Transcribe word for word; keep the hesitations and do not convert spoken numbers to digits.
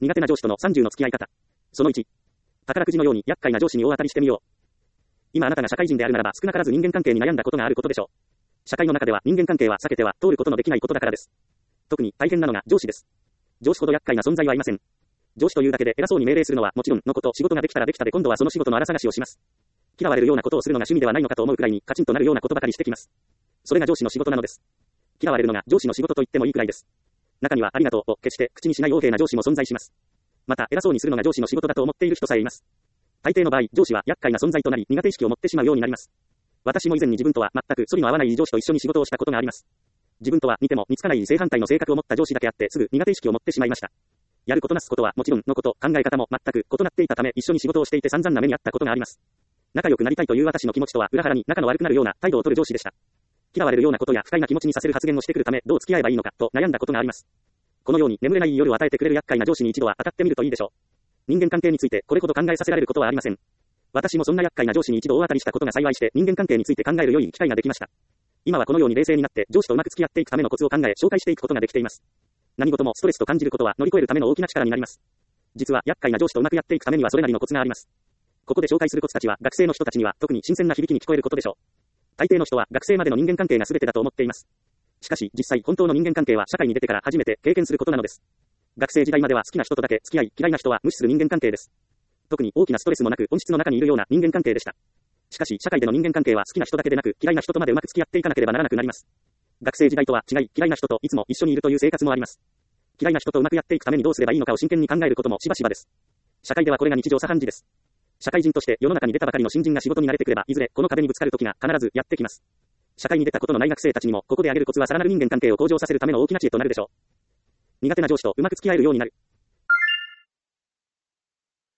苦手な上司とのさんじゅうの付き合い方。そのいち。宝くじのように厄介な上司に大当たりしてみよう。今あなたが社会人であるならば少なからず人間関係に悩んだことがあることでしょう。社会の中では人間関係は避けては通ることのできないことだからです。特に大変なのが上司です。上司ほど厄介な存在はいません。上司というだけで偉そうに命令するのはもちろんのこと、仕事ができたらできたで今度はその仕事の荒探しをします。嫌われるようなことをするのが趣味ではないのかと思うくらいにカチンとなるようなことばかりしてきます。それが上司の仕事なのです。嫌われるのが上司の仕事と言ってもいいくらいです。中にはありがとうを決して口にしない横柄な上司も存在します。また偉そうにするのが上司の仕事だと思っている人さえいます。大抵の場合、上司は厄介な存在となり苦手意識を持ってしまうようになります。私も以前に自分とは全く反りの合わない上司と一緒に仕事をしたことがあります。自分とは似ても似つかない正反対の性格を持った上司だけあってすぐ苦手意識を持ってしまいました。やることなすことはもちろんのこと、考え方も全く異なっていたため一緒に仕事をしていて散々な目にあったことがあります。仲良くなりたいという私の気持ちとは裏腹に仲の悪くなるような態度を取る上司でした。嫌われるようなことや不快な気持ちにさせる発言をしてくるためどう付き合えばいいのかと悩んだことがあります。このように眠れない夜を与えてくれる厄介な上司に一度は当たってみるといいでしょう。人間関係についてこれほど考えさせられることはありません。私もそんな厄介な上司に一度大当たりしたことが幸いして人間関係について考える良い機会ができました。今はこのように冷静になって上司とうまく付き合っていくためのコツを考え紹介していくことができています。何事もストレスと感じることは乗り越えるための大きな力になります。実は厄介な上司とうまくやっていくためにはそれなりのコツがあります。ここで紹介するコツたちは学生の人たちには特に新鮮な響きに聞こえることでしょう。大抵の人は学生までの人間関係が全てだと思っています。しかし実際本当の人間関係は社会に出てから初めて経験することなのです。学生時代までは好きな人とだけ付き合い嫌いな人は無視する人間関係です。特に大きなストレスもなく本質の中にいるような人間関係でした。しかし社会での人間関係は好きな人だけでなく嫌いな人とまでうまく付き合っていかなければならなくなります。学生時代とは違い嫌いな人といつも一緒にいるという生活もあります。嫌いな人とうまくやっていくためにどうすればいいのかを真剣に考えることもしばしばです。社会ではこれが日常茶飯事です。社会人として世の中に出たばかりの新人が仕事に慣れてくればいずれこの壁にぶつかる時が必ずやってきます。社会に出たことのない学生たちにもここで挙げるコツはさらなる人間関係を向上させるための大きな知恵となるでしょう。苦手な上司とうまく付き合えるようになる。